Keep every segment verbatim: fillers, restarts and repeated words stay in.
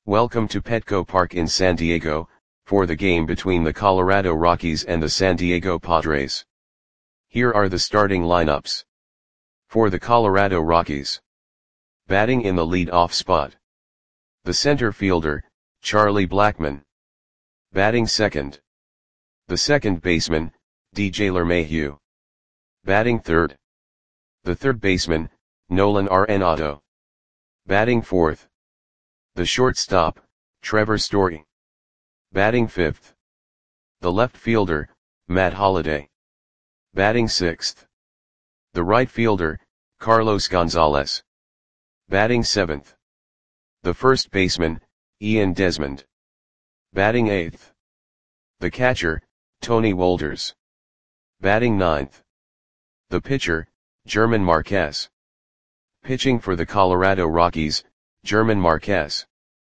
Welcome to Petco Park in San Diego, for the game between the Colorado Rockies and the San Diego Padres. Here are the starting lineups. For the Colorado Rockies. Batting in the lead-off spot. The center fielder, Charlie Blackmon. Batting second. The second baseman, D J LeMahieu. Batting third. The third baseman, Nolan Arenado. Batting fourth. The shortstop, Trevor Story. Batting fifth. The left fielder, Matt Holliday. Batting sixth. The right fielder, Carlos Gonzalez. Batting seventh. The first baseman, Ian Desmond. Batting eighth. The catcher, Tony Wolders. Batting ninth. The pitcher, German Marquez. Pitching for the Colorado Rockies, German Marquez.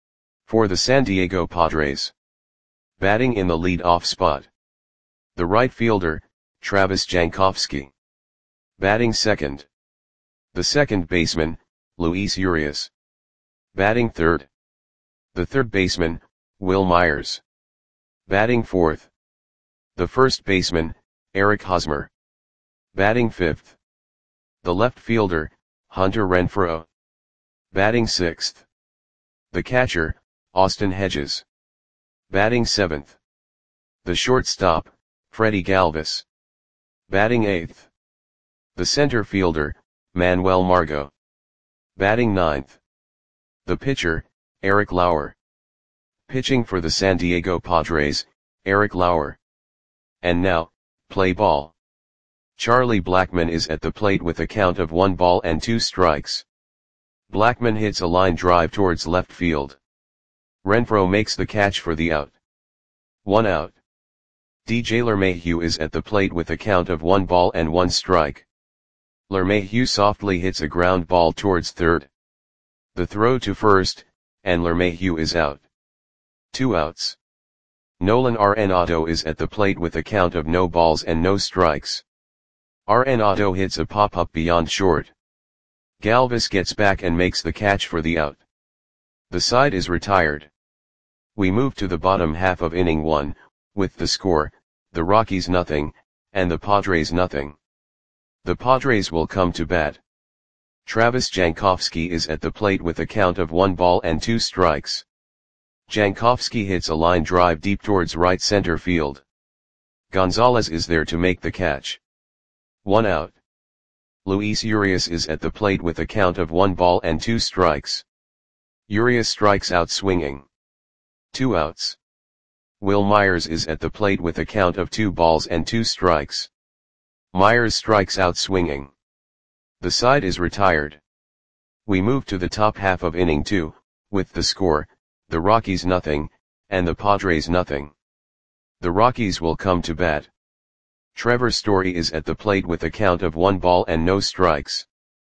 For the San Diego Padres. Batting in the lead-off spot. The right fielder, Travis Jankowski. Batting second. The second baseman, Luis Urias. Batting third. The third baseman, Wil Myers. Batting fourth. The first baseman, Eric Hosmer. Batting fifth. The left fielder, Hunter Renfroe. Batting sixth. The catcher, Austin Hedges. Batting seventh. The shortstop, Freddie Galvis. Batting eighth. The center fielder, Manuel Margot. Batting ninth. The pitcher, Eric Lauer. Pitching for the San Diego Padres, Eric Lauer. And now, play ball. Charlie Blackmon is at the plate with a count of one ball and two strikes. Blackmon hits a line drive towards left field. Renfroe makes the catch for the out. One out. D J LeMahieu is at the plate with a count of one ball and one strike. LeMahieu softly hits a ground ball towards third. The throw to first, and LeMahieu is out. Two outs. Nolan Arenado is at the plate with a count of no balls and no strikes. Arenado hits a pop-up beyond short. Galvis gets back and makes the catch for the out. The side is retired. We move to the bottom half of inning one, with the score, the Rockies nothing, and the Padres nothing. The Padres will come to bat. Travis Jankowski is at the plate with a count of one ball and two strikes. Jankowski hits a line drive deep towards right center field. Gonzalez is there to make the catch. One out. Luis Urias is at the plate with a count of one ball and two strikes. Urias strikes out swinging. Two outs. Wil Myers is at the plate with a count of two balls and two strikes. Myers strikes out swinging. The side is retired. We move to the top half of inning two, with the score, the Rockies nothing, and the Padres nothing. The Rockies will come to bat. Trevor Story is at the plate with a count of one ball and no strikes.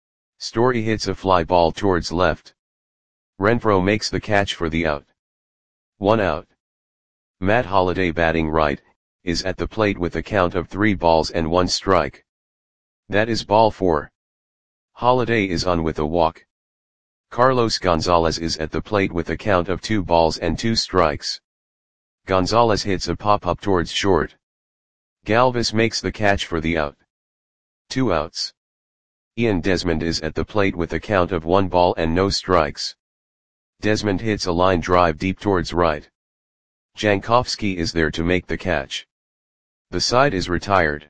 Story hits a fly ball towards left. Renfroe makes the catch for the out. One out. Matt Holliday batting right, is at the plate with a count of three balls and one strike. That is ball four. Holliday is on with a walk. Carlos Gonzalez is at the plate with a count of two balls and two strikes. Gonzalez hits a pop-up towards short. Galvis makes the catch for the out. Two outs. Ian Desmond is at the plate with a count of one ball and no strikes. Desmond hits a line drive deep towards right. Jankowski is there to make the catch. The side is retired.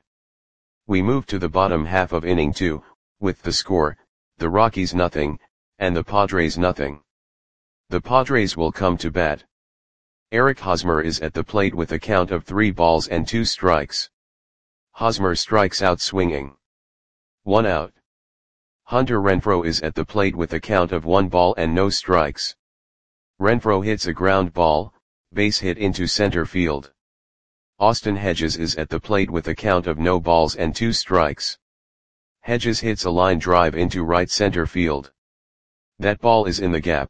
We move to the bottom half of inning two, with the score, the Rockies nothing, and the Padres nothing. The Padres will come to bat. Eric Hosmer is at the plate with a count of three balls and two strikes. Hosmer strikes out swinging. One out. Hunter Renfroe is at the plate with a count of one ball and no strikes. Renfroe hits a ground ball, base hit into center field. Austin Hedges is at the plate with a count of no balls and two strikes. Hedges hits a line drive into right center field. That ball is in the gap.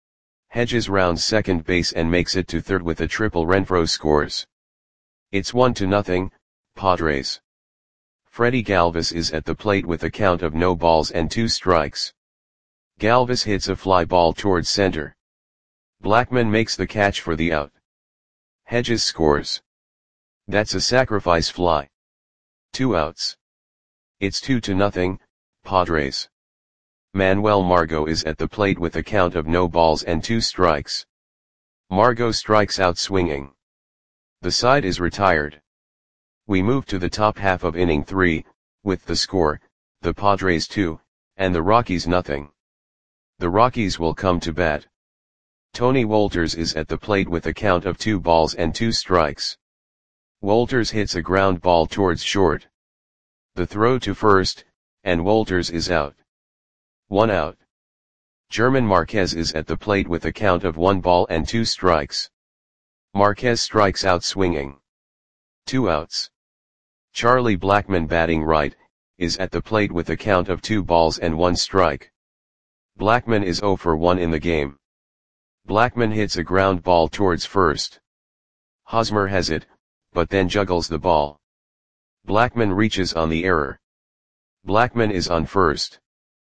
Hedges rounds second base and makes it to third with a triple. Renfroe scores. It's one to nothing, Padres. Freddie Galvis is at the plate with a count of no balls and two strikes. Galvis hits a fly ball towards center. Blackman makes the catch for the out. Hedges scores. That's a sacrifice fly. Two outs. It's two to nothing, Padres. Manuel Margot is at the plate with a count of no balls and two strikes. Margot strikes out swinging. The side is retired. We move to the top half of inning three, with the score, the Padres two, and the Rockies nothing. The Rockies will come to bat. Tony Wolters is at the plate with a count of two balls and two strikes. Wolters hits a ground ball towards short. The throw to first, and Wolters is out. One out. German Marquez is at the plate with a count of one ball and two strikes. Marquez strikes out swinging. Two outs. Charlie Blackmon, batting right, is at the plate with a count of two balls and one strike. Blackmon is oh for one in the game. Blackmon hits a ground ball towards first. Hosmer has it, but then juggles the ball. Blackmon reaches on the error. Blackmon is on first.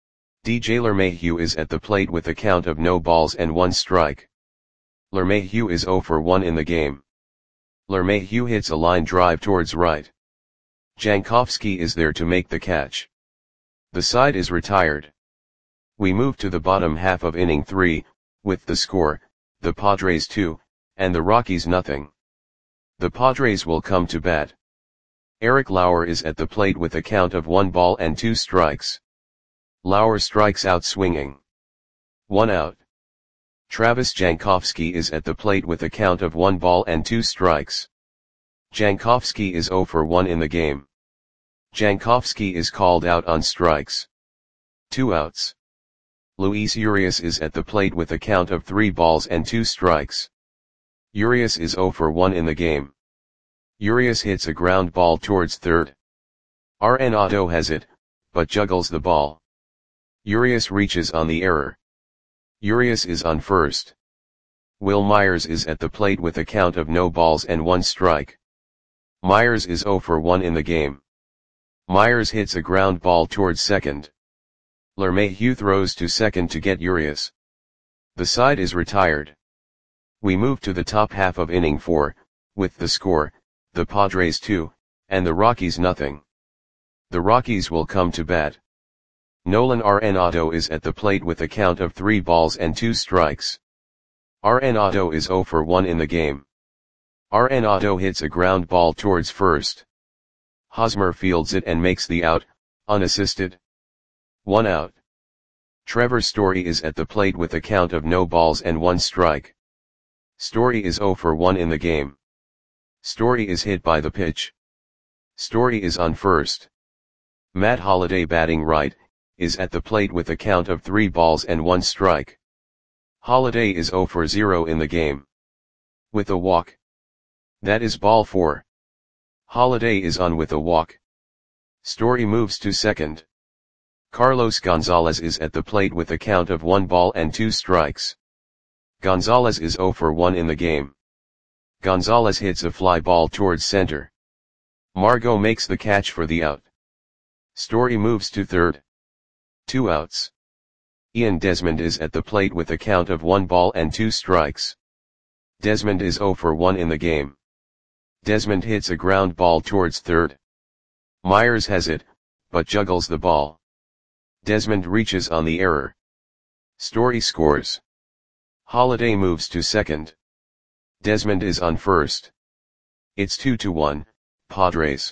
D J LeMahieu is at the plate with a count of no balls and one strike. LeMahieu is oh for one in the game. LeMahieu hits a line drive towards right. Jankowski is there to make the catch. The side is retired. We move to the bottom half of inning three, with the score, the Padres two, and the Rockies nothing. The Padres will come to bat. Eric Lauer is at the plate with a count of one ball and two strikes. Lauer strikes out swinging. One out. Travis Jankowski is at the plate with a count of one ball and two strikes. Jankowski is oh for one in the game. Jankowski is called out on strikes. Two outs. Luis Urias is at the plate with a count of three balls and two strikes. Urias is oh for one in the game. Urias hits a ground ball towards third. Arenado has it, but juggles the ball. Urias reaches on the error. Urias is on first. Will Myers is at the plate with a count of no balls and one strike. Myers is oh for one in the game. Myers hits a ground ball towards second. LeMahieu throws to second to get Urias. The side is retired. We move to the top half of inning four, with the score, the Padres two, and the Rockies nothing. The Rockies will come to bat. Nolan Arenado is at the plate with a count of three balls and two strikes. Arenado is oh for one in the game. Arenado hits a ground ball towards first. Hosmer fields it and makes the out, unassisted. One out. Trevor Story is at the plate with a count of no balls and one strike. Story is oh for one in the game. Story is hit by the pitch. Story is on first. Matt Holliday, batting right, is at the plate with a count of three balls and one strike. Holliday is oh for zero in the game. With a walk. That is ball four. Holliday is on with a walk. Story moves to second. Carlos Gonzalez is at the plate with a count of one ball and two strikes. Gonzalez is oh for one in the game. Gonzalez hits a fly ball towards center. Margot makes the catch for the out. Story moves to third. Two outs. Ian Desmond is at the plate with a count of one ball and two strikes. Desmond is oh for one in the game. Desmond hits a ground ball towards third. Myers has it, but juggles the ball. Desmond reaches on the error. Story scores. Holliday moves to second. Desmond is on first. It's two to one, Padres.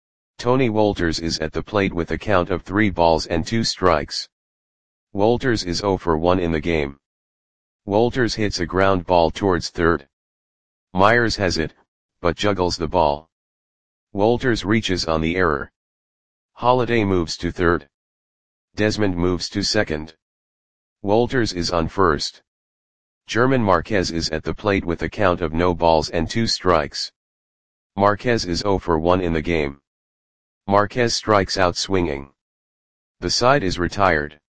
Tony Wolters is at the plate with a count of three balls and two strikes. Wolters is oh for one in the game. Wolters hits a ground ball towards third. Myers has it, but juggles the ball. Wolters reaches on the error. Holliday moves to third. Desmond moves to second. Wolters is on first. German Marquez is at the plate with a count of no balls and two strikes. Marquez is oh for one in the game. Marquez strikes out swinging. The side is retired.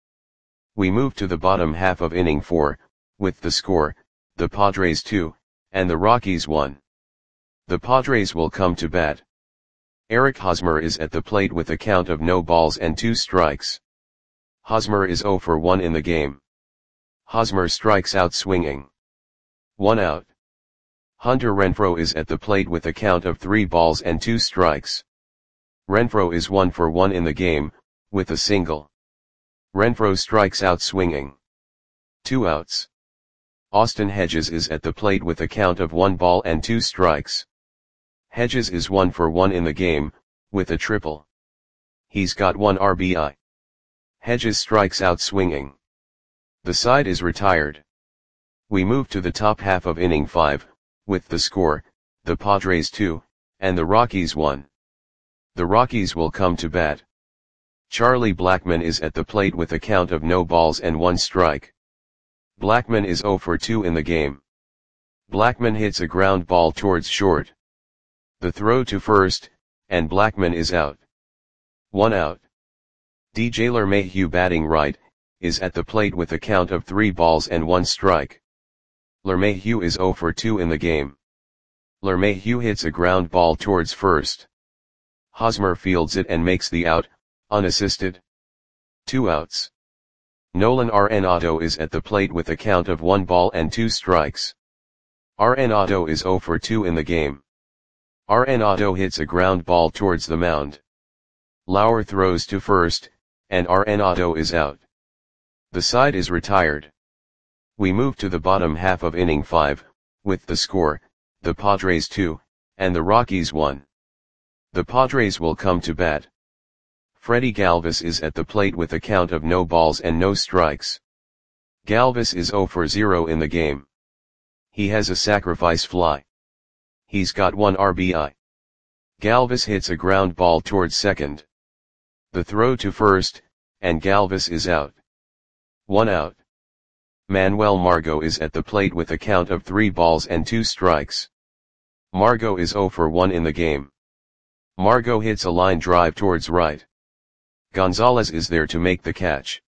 We move to the bottom half of inning four, with the score, the Padres two, and the Rockies one. The Padres will come to bat. Eric Hosmer is at the plate with a count of no balls and two strikes. Hosmer is oh for one in the game. Hosmer strikes out swinging. One out. Hunter Renfroe is at the plate with a count of three balls and two strikes. Renfroe is one for one in the game, with a single. Renfroe strikes out swinging. Two outs. Austin Hedges is at the plate with a count of one ball and two strikes. Hedges is one for one in the game, with a triple. He's got one R B I. Hedges strikes out swinging. The side is retired. We move to the top half of inning five, with the score, the Padres two, and the Rockies one. The Rockies will come to bat. Charlie Blackmon is at the plate with a count of no balls and one strike. Blackmon is oh for two in the game. Blackmon hits a ground ball towards short. The throw to first, and Blackmon is out. One out. D J LeMahieu, batting right, is at the plate with a count of three balls and one strike. LeMahieu is oh for two in the game. LeMahieu hits a ground ball towards first. Hosmer fields it and makes the out, unassisted. Two outs. Nolan Arenado is at the plate with a count of one ball and two strikes. Arenado is oh for two in the game. Arenado hits a ground ball towards the mound. Lauer throws to first, and Arenado is out. The side is retired. We move to the bottom half of inning five, with the score, the Padres two, and the Rockies one. The Padres will come to bat. Freddie Galvis is at the plate with a count of no balls and no strikes. Galvis is oh for zero in the game. He has a sacrifice fly. He's got one R B I. Galvis hits a ground ball towards second. The throw to first, and Galvis is out. One out. Manuel Margot is at the plate with a count of three balls and two strikes. Margot is oh for one in the game. Margot hits a line drive towards right. Gonzalez is there to make the catch.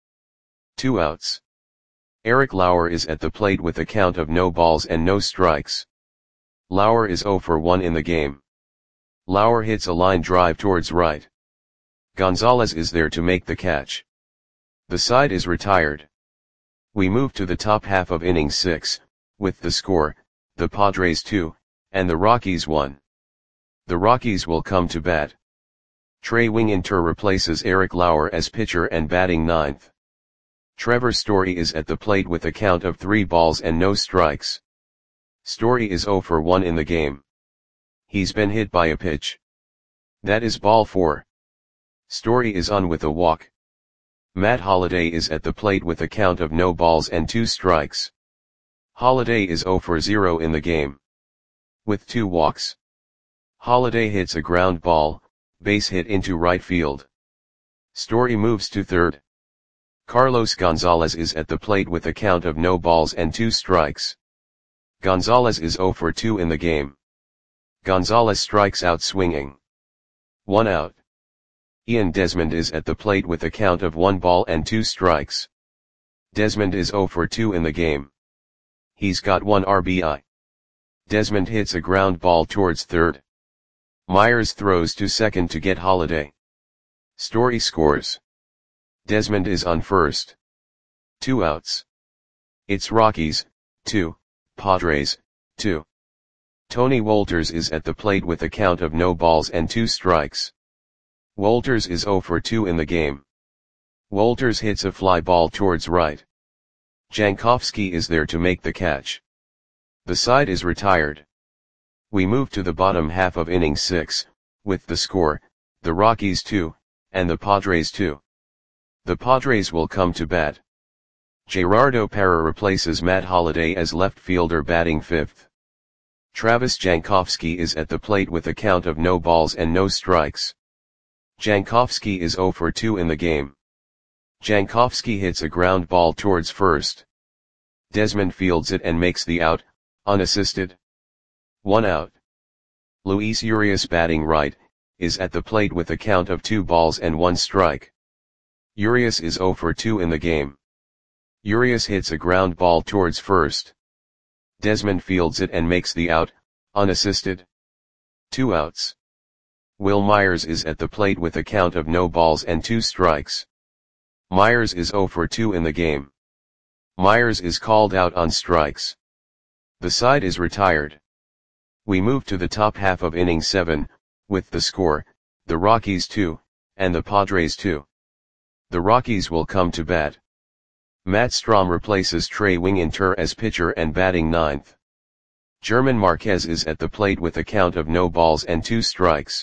Two outs. Eric Lauer is at the plate with a count of no balls and no strikes. Lauer is oh for one in the game. Lauer hits a line drive towards right. Gonzalez is there to make the catch. The side is retired. We move to the top half of inning six, with the score, the Padres two, and the Rockies one. The Rockies will come to bat. Trey Winginter replaces Eric Lauer as pitcher and batting ninth. Trevor Story is at the plate with a count of three balls and no strikes. Story is oh for one in the game. He's been hit by a pitch. That is ball four. Story is on with a walk. Matt Holliday is at the plate with a count of no balls and two strikes. Holliday is oh for zero in the game. With two walks. Holliday hits a ground ball, base hit into right field. Story moves to third. Carlos Gonzalez is at the plate with a count of no balls and two strikes. Gonzalez is oh for two in the game. Gonzalez strikes out swinging. One out. Ian Desmond is at the plate with a count of one ball and two strikes. Desmond is oh for two in the game. He's got one R B I. Desmond hits a ground ball towards third. Myers throws to second to get Holliday. Story scores. Desmond is on first. Two outs. It's Rockies, two, Padres, two. Tony Wolters is at the plate with a count of no balls and two strikes. Wolters is oh for two in the game. Wolters hits a fly ball towards right. Jankowski is there to make the catch. The side is retired. We move to the bottom half of inning six, with the score, the Rockies two, and the Padres two. The Padres will come to bat. Gerardo Parra replaces Matt Holliday as left fielder batting fifth. Travis Jankowski is at the plate with a count of no balls and no strikes. Jankowski is oh for two in the game. Jankowski hits a ground ball towards first. Desmond fields it and makes the out, unassisted. One out. Luis Urias, batting right, is at the plate with a count of two balls and one strike. Urias is oh for two in the game. Urias hits a ground ball towards first. Desmond fields it and makes the out, unassisted. Two outs. Will Myers is at the plate with a count of no balls and two strikes. Myers is oh for two in the game. Myers is called out on strikes. The side is retired. We move to the top half of inning seven, with the score, the Rockies two, and the Padres two. The Rockies will come to bat. Matt Strahm replaces Trey Winginter as pitcher and batting ninth. German Marquez is at the plate with a count of no balls and two strikes.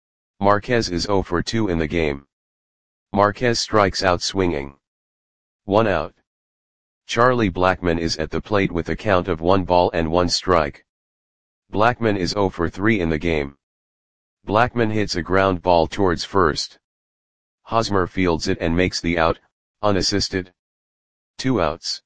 Marquez is zero for two in the game. Marquez strikes out swinging. One out. Charlie Blackmon is at the plate with a count of one ball and one strike. Blackmon is zero for three in the game. Blackmon hits a ground ball towards first. Hosmer fields it and makes the out, unassisted. Two outs.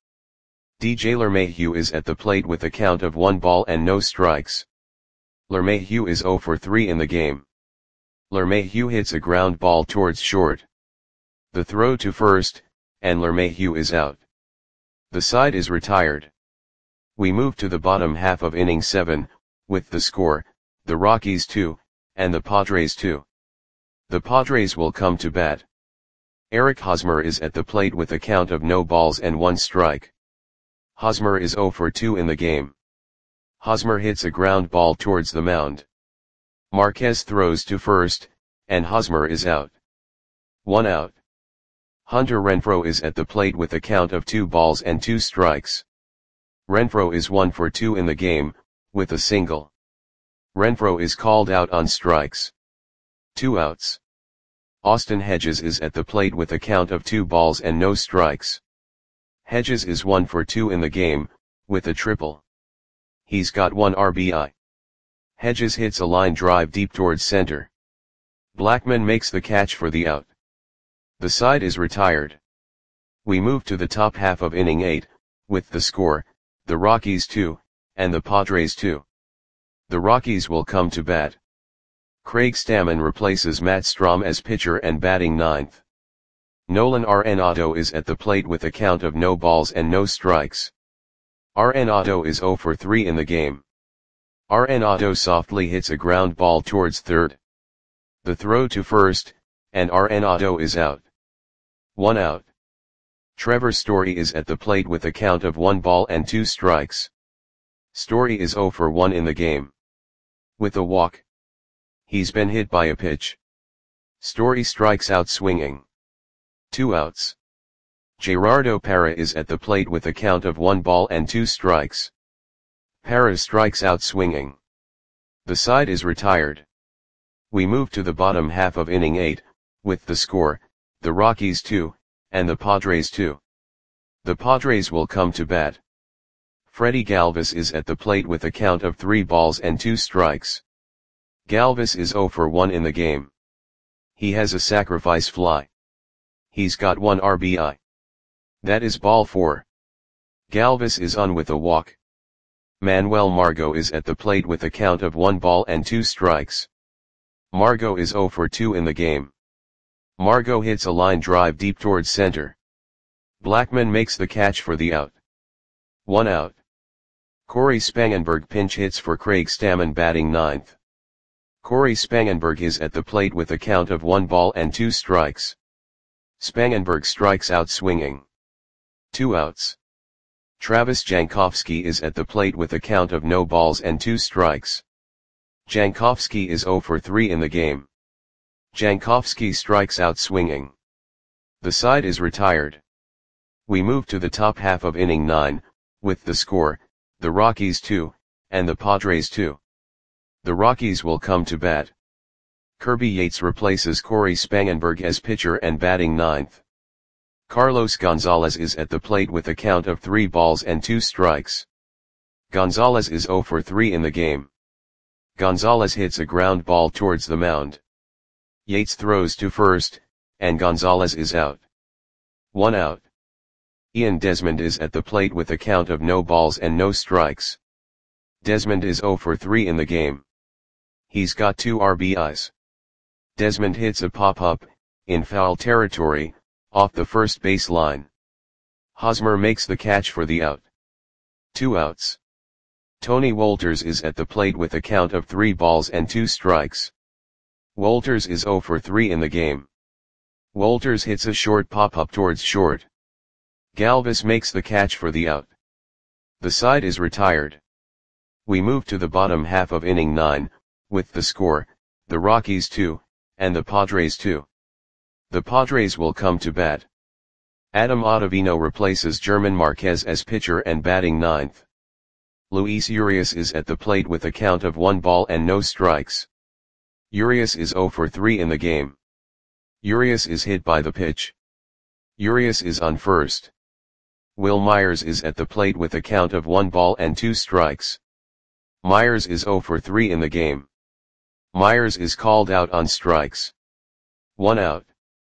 D J LeMahieu is at the plate with a count of one ball and no strikes. LeMahieu is zero for three in the game. LeMahieu hits a ground ball towards short. The throw to first, and LeMahieu is out. The side is retired. We move to the bottom half of inning seven, with the score, the Rockies two, and the Padres two. The Padres will come to bat. Eric Hosmer is at the plate with a count of no balls and one strike. Hosmer is zero for two in the game. Hosmer hits a ground ball towards the mound. Marquez throws to first, and Hosmer is out. One out. Hunter Renfroe is at the plate with a count of two balls and two strikes. Renfroe is one for two in the game, with a single. Renfroe is called out on strikes. Two outs. Austin Hedges is at the plate with a count of two balls and no strikes. Hedges is one for two in the game, with a triple. He's got one R B I. Hedges hits a line drive deep towards center. Blackmon makes the catch for the out. The side is retired. We move to the top half of inning eight, with the score, the Rockies two, and the Padres two. The Rockies will come to bat. Craig Stammen replaces Matt Strahm as pitcher and batting ninth. Nolan Arenado is at the plate with a count of no balls and no strikes. Arenado is zero for three in the game. Arenado softly hits a ground ball towards third. The throw to first, and Arenado is out. One out. Trevor Story is at the plate with a count of one ball and two strikes. Story is zero for one in the game. With a walk. He's been hit by a pitch. Story strikes out swinging. Two outs. Gerardo Parra is at the plate with a count of one ball and two strikes. Parra strikes out swinging. The side is retired. We move to the bottom half of inning eight, with the score, the Rockies two, and the Padres two. The Padres will come to bat. Freddie Galvis is at the plate with a count of three balls and two strikes. Galvis is zero for one in the game. He has a sacrifice fly. He's got one R B I. That is ball four. Galvis is on with a walk. Manuel Margot is at the plate with a count of one ball and two strikes. Margot is zero for two in the game. Margot hits a line drive deep towards center. Blackmon makes the catch for the out. One out. Corey Spangenberg pinch hits for Craig Stammen batting ninth. Corey Spangenberg is at the plate with a count of one ball and two strikes. Spangenberg strikes out swinging. Two outs. Travis Jankowski is at the plate with a count of no balls and two strikes. Jankowski is zero for three in the game. Jankowski strikes out swinging. The side is retired. We move to the top half of inning nine, with the score, the Rockies two, and the Padres two. The Rockies will come to bat. Kirby Yates replaces Corey Spangenberg as pitcher and batting ninth. Carlos Gonzalez is at the plate with a count of three balls and two strikes. Gonzalez is zero for three in the game. Gonzalez hits a ground ball towards the mound. Yates throws to first, and Gonzalez is out. One out. Ian Desmond is at the plate with a count of no balls and no strikes. Desmond is zero for three in the game. He's got two R B Is. Desmond hits a pop-up, in foul territory, off the first base line. Hosmer makes the catch for the out. Two outs. Tony Wolters is at the plate with a count of three balls and two strikes. Wolters is zero for three in the game. Wolters hits a short pop-up towards short. Galvis makes the catch for the out. The side is retired. We move to the bottom half of inning nine, with the score, the Rockies two, and the Padres two. The Padres will come to bat. Adam Ottavino replaces German Marquez as pitcher and batting ninth. Luis Urias is at the plate with a count of one ball and no strikes. Urias is zero for three in the game. Urias is hit by the pitch. Urias is on first. Will Myers is at the plate with a count of one ball and two strikes. Myers is zero for three in the game. Myers is called out on strikes. One out.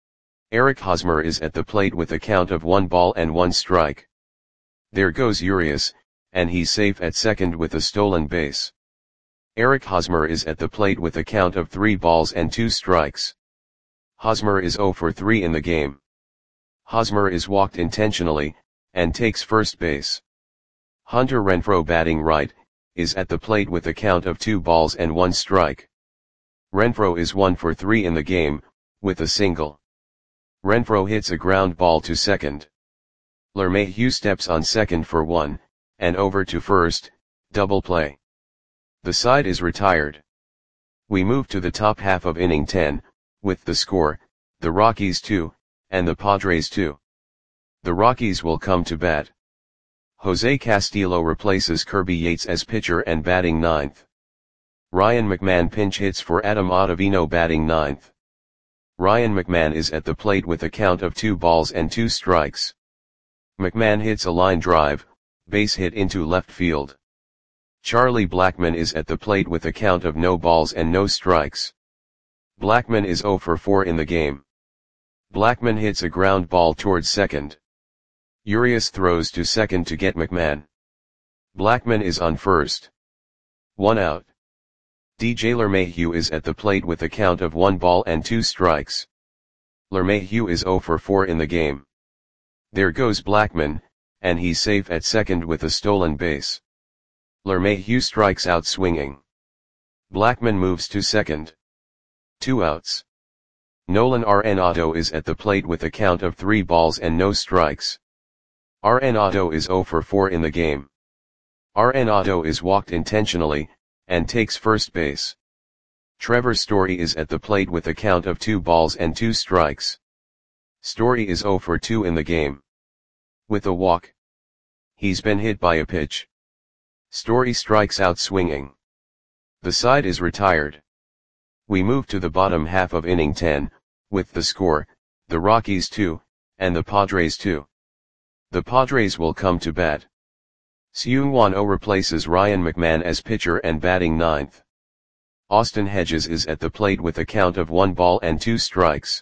Eric Hosmer is at the plate with a count of one ball and one strike. There goes Urias, and he's safe at second with a stolen base. Eric Hosmer is at the plate with a count of three balls and two strikes. Hosmer is zero for three in the game. Hosmer is walked intentionally, and takes first base. Hunter Renfroe, batting right, is at the plate with a count of two balls and one strike. Renfroe is one for three in the game, with a single. Renfroe hits a ground ball to second. LeMahieu steps on second for one, and over to first, double play. The side is retired. We move to the top half of inning ten, with the score, the Rockies two, and the Padres two. The Rockies will come to bat. Jose Castillo replaces Kirby Yates as pitcher and batting ninth. Ryan McMahon pinch hits for Adam Ottavino, batting ninth. Ryan McMahon is at the plate with a count of two balls and two strikes. McMahon hits a line drive, base hit into left field. Charlie Blackmon is at the plate with a count of no balls and no strikes. Blackmon is zero for four in the game. Blackmon hits a ground ball towards second. Urias throws to second to get McMahon. Blackmon is on first. One out. D J LeMahieu is at the plate with a count of one ball and two strikes. LeMahieu is zero for four in the game. There goes Blackmon, and he's safe at second with a stolen base. LeMahieu strikes out swinging. Blackmon moves to second. Two outs. Nolan Arenado is at the plate with a count of three balls and no strikes. Arenado is zero for four in the game. Arenado is walked intentionally, and takes first base. Trevor Story is at the plate with a count of two balls and two strikes. Story is zero for two in the game. With a walk. He's been hit by a pitch. Story strikes out swinging. The side is retired. We move to the bottom half of inning ten, with the score, the Rockies two, and the Padres two. The Padres will come to bat. Seung-Won Oh replaces Ryan McMahon as pitcher and batting ninth. Austin Hedges is at the plate with a count of one ball and two strikes.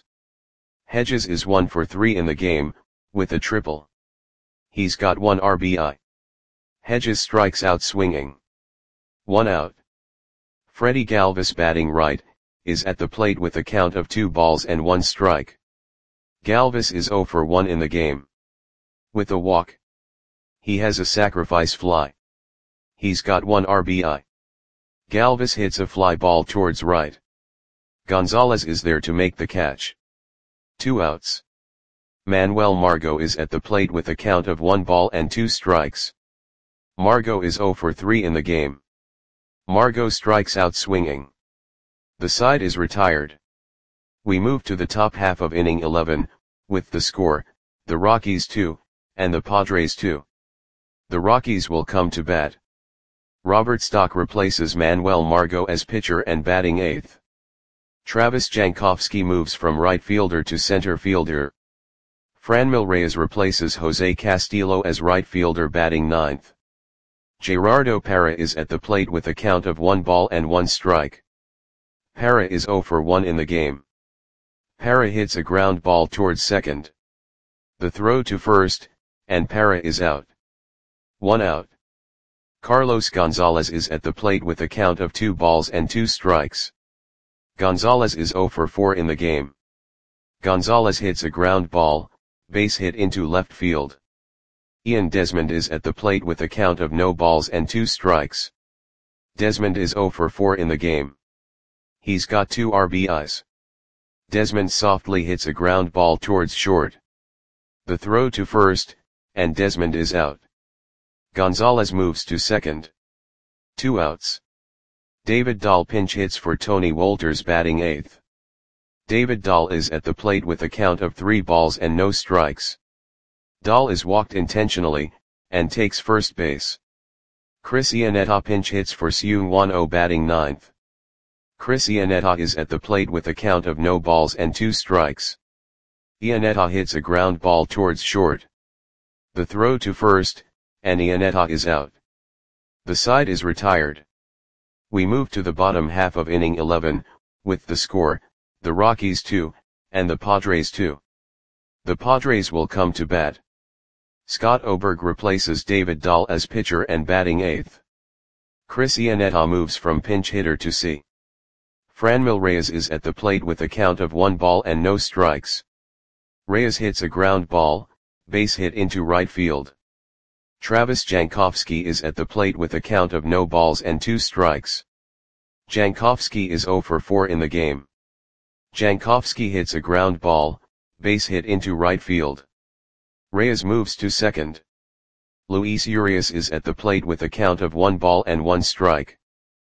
Hedges is one for three in the game, with a triple. He's got one R B I. Hedges strikes out swinging. One out. Freddie Galvis, batting right, is at the plate with a count of two balls and one strike. Galvis is zero for one in the game. With a walk. He has a sacrifice fly. He's got one R B I. Galvis hits a fly ball towards right. Gonzalez is there to make the catch. Two outs. Manuel Margot is at the plate with a count of one ball and two strikes. Margot is zero for three in the game. Margot strikes out swinging. The side is retired. We move to the top half of inning eleven, with the score, the Rockies two, and the Padres two. The Rockies will come to bat. Robert Stock replaces Manuel Margot as pitcher and batting eighth. Travis Jankowski moves from right fielder to center fielder. Franmil Reyes replaces Jose Castillo as right fielder, batting ninth. Gerardo Parra is at the plate with a count of one ball and one strike. Parra is zero for one in the game. Parra hits a ground ball towards second. The throw to first, and Parra is out. One out. Carlos Gonzalez is at the plate with a count of two balls and two strikes. Gonzalez is zero for four in the game. Gonzalez hits a ground ball, base hit into left field. Ian Desmond is at the plate with a count of no balls and two strikes. Desmond is zero for four in the game. He's got two R B Is. Desmond softly hits a ground ball towards short. The throw to first, and Desmond is out. Gonzalez moves to second. Two outs. David Dahl pinch hits for Tony Wolters batting eighth. David Dahl is at the plate with a count of three balls and no strikes. Dahl is walked intentionally, and takes first base. Chris Iannetta pinch hits for Seung Won Oh batting ninth. Chris Iannetta is at the plate with a count of no balls and two strikes. Iannetta hits a ground ball towards short. The throw to first, and Iannetta is out. The side is retired. We move to the bottom half of inning eleven, with the score, the Rockies two, and the Padres two. The Padres will come to bat. Scott Oberg replaces David Dahl as pitcher and batting eighth. Chris Iannetta moves from pinch hitter to C. Franmil Reyes is at the plate with a count of one ball and no strikes. Reyes hits a ground ball, base hit into right field. Travis Jankowski is at the plate with a count of no balls and two strikes. Jankowski is oh for four in the game. Jankowski hits a ground ball, base hit into right field. Reyes moves to second. Luis Urias is at the plate with a count of one ball and one strike.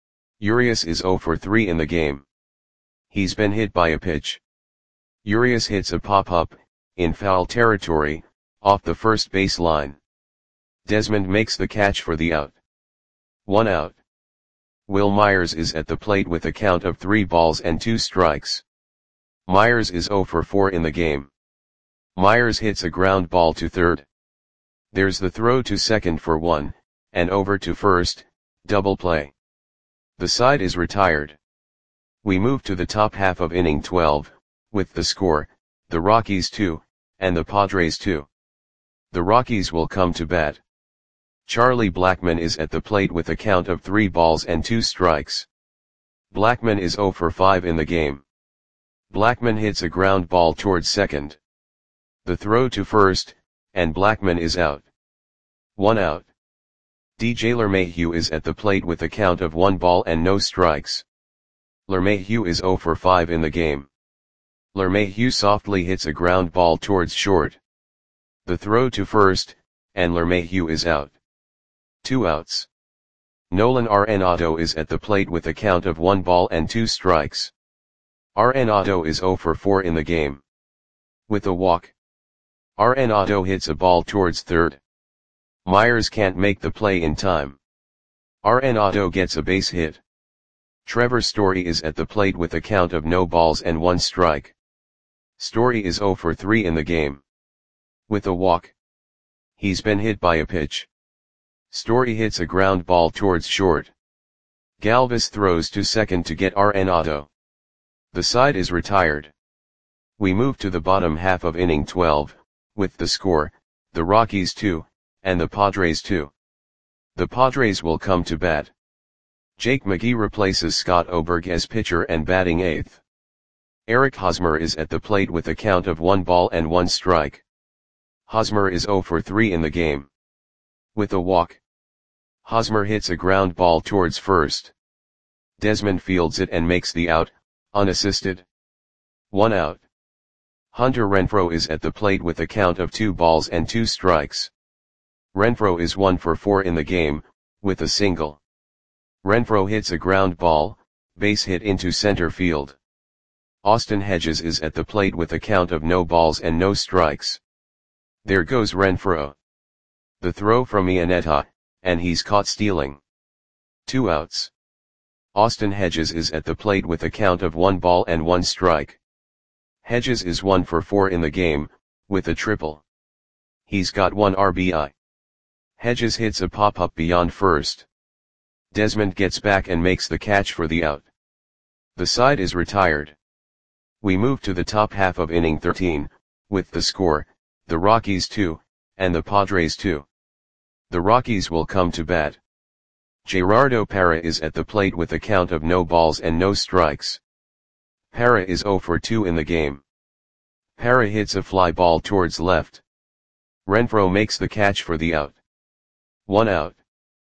Urias is oh for three in the game. He's been hit by a pitch. Urias hits a pop-up, in foul territory, off the first base line. Desmond makes the catch for the out. One out. Will Myers is at the plate with a count of three balls and two strikes. Myers is oh for four in the game. Myers hits a ground ball to third. There's the throw to second for one, and over to first, double play. The side is retired. We move to the top half of inning twelve, with the score, the Rockies two, and the Padres two. The Rockies will come to bat. Charlie Blackmon is at the plate with a count of three balls and two strikes. Blackmon is oh for five in the game. Blackmon hits a ground ball towards second. The throw to first, and Blackmon is out. One out. D J LeMahieu is at the plate with a count of one ball and no strikes. LeMahieu is oh for five in the game. LeMahieu softly hits a ground ball towards short. The throw to first, and LeMahieu is out. Two outs. Nolan Arenado is at the plate with a count of one ball and two strikes. Arenado is oh for four in the game. With a walk. Arenado hits a ball towards third. Myers can't make the play in time. Arenado gets a base hit. Trevor Story is at the plate with a count of no balls and one strike. Story is oh for three in the game. With a walk. He's been hit by a pitch. Story hits a ground ball towards short. Galvis throws to second to get Arenado. The side is retired. We move to the bottom half of inning twelve, with the score, the Rockies two, and the Padres two. The Padres will come to bat. Jake McGee replaces Scott Oberg as pitcher and batting eighth. Eric Hosmer is at the plate with a count of one ball and one strike. Hosmer is oh for three in the game. With a walk. Hosmer hits a ground ball towards first. Desmond fields it and makes the out, unassisted. One out. Hunter Renfroe is at the plate with a count of two balls and two strikes. Renfroe is one for four in the game, with a single. Renfroe hits a ground ball, base hit into center field. Austin Hedges is at the plate with a count of no balls and no strikes. There goes Renfroe. The throw from Iannetta, and he's caught stealing. Two outs. Austin Hedges is at the plate with a count of one ball and one strike. Hedges is one for four in the game, with a triple. He's got one R B I. Hedges hits a pop-up beyond first. Desmond gets back and makes the catch for the out. The side is retired. We move to the top half of inning thirteen, with the score, the Rockies two, and the Padres two. The Rockies will come to bat. Gerardo Parra is at the plate with a count of no balls and no strikes. Parra is oh for two in the game. Parra hits a fly ball towards left. Renfroe makes the catch for the out. One out.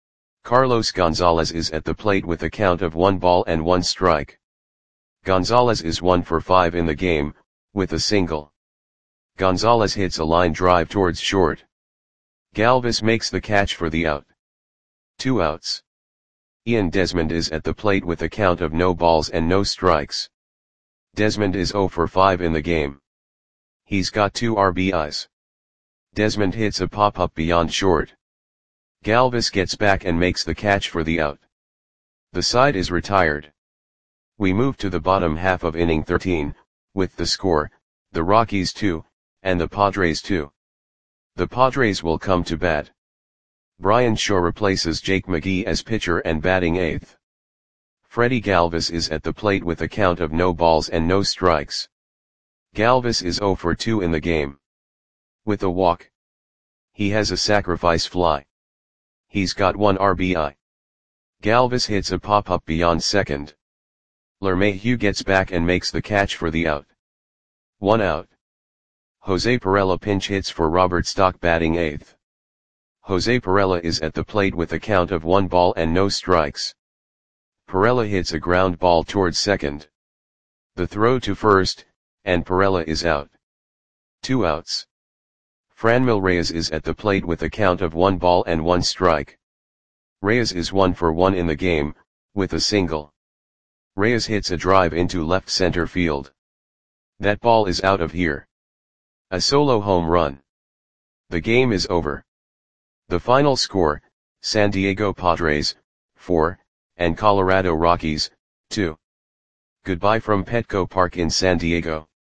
Carlos Gonzalez is at the plate with a count of one ball and one strike. Gonzalez is one for five in the game, with a single. Gonzalez hits a line drive towards short. Galvis makes the catch for the out. Two outs. Ian Desmond is at the plate with a count of no balls and no strikes. Desmond is zero for five in the game. He's got two R B Is. Desmond hits a pop-up beyond short. Galvis gets back and makes the catch for the out. The side is retired. We move to the bottom half of inning thirteen, with the score, the Rockies two, and the Padres two. The Padres will come to bat. Brian Shaw replaces Jake McGee as pitcher and batting eighth. Freddie Galvis is at the plate with a count of no balls and no strikes. Galvis is zero for two in the game. With a walk. He has a sacrifice fly. He's got one R B I. Galvis hits a pop-up beyond second. LeMahieu gets back and makes the catch for the out. One out. Jose Perella pinch hits for Robert Stock batting eighth. Jose Perella is at the plate with a count of one ball and no strikes. Perella hits a ground ball towards second. The throw to first, and Perella is out. Two outs. Franmil Reyes is at the plate with a count of one ball and one strike. Reyes is one for one in the game, with a single. Reyes hits a drive into left center field. That ball is out of here. A solo home run. The game is over. The final score, San Diego Padres, four, and Colorado Rockies, two. Goodbye from Petco Park in San Diego.